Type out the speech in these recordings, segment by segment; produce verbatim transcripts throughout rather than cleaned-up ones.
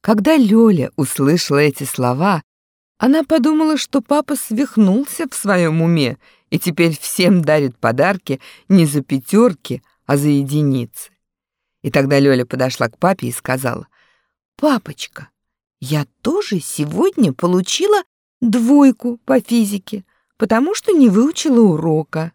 Когда Лёля услышала эти слова, она подумала, что папа свихнулся в своем уме и теперь всем дарит подарки не за пятерки, а за единицы. И тогда Лёля подошла к папе и сказала: «Папочка, я тоже сегодня получила двойку по физике, потому что не выучила урока».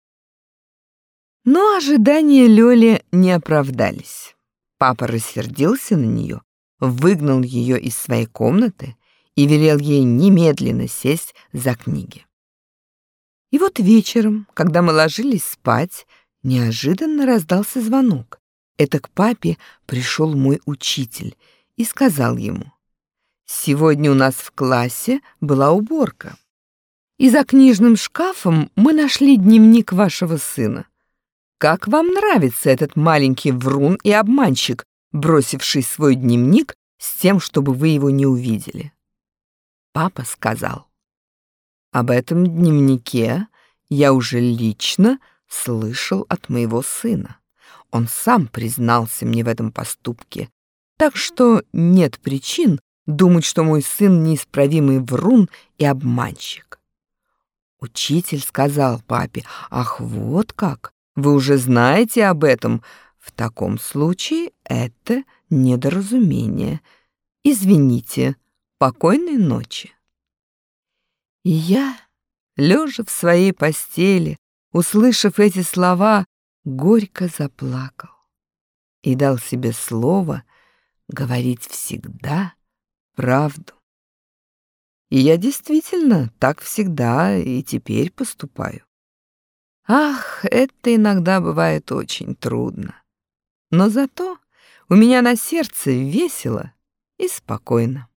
Но ожидания Лёли не оправдались. Папа рассердился на неё, выгнал её из своей комнаты и велел ей немедленно сесть за книги. И вот вечером, когда мы ложились спать, неожиданно раздался звонок. Это к папе пришёл мой учитель и сказал ему: «Сегодня у нас в классе была уборка, и за книжным шкафом мы нашли дневник вашего сына. Как вам нравится этот маленький врун и обманщик, бросивший свой дневник с тем, чтобы вы его не увидели?» Папа сказал: «Об этом дневнике я уже лично слышал от моего сына. Он сам признался мне в этом поступке, так что нет причин думать, что мой сын неисправимый врун и обманщик». Учитель сказал папе: «Ах, вот как! Вы уже знаете об этом. В таком случае это недоразумение. Извините. Покойной ночи». И я, лежа в своей постели, услышав эти слова, горько заплакал и дал себе слово говорить всегда правду. И я действительно так всегда и теперь поступаю. Ах, это иногда бывает очень трудно. Но зато у меня на сердце весело и спокойно.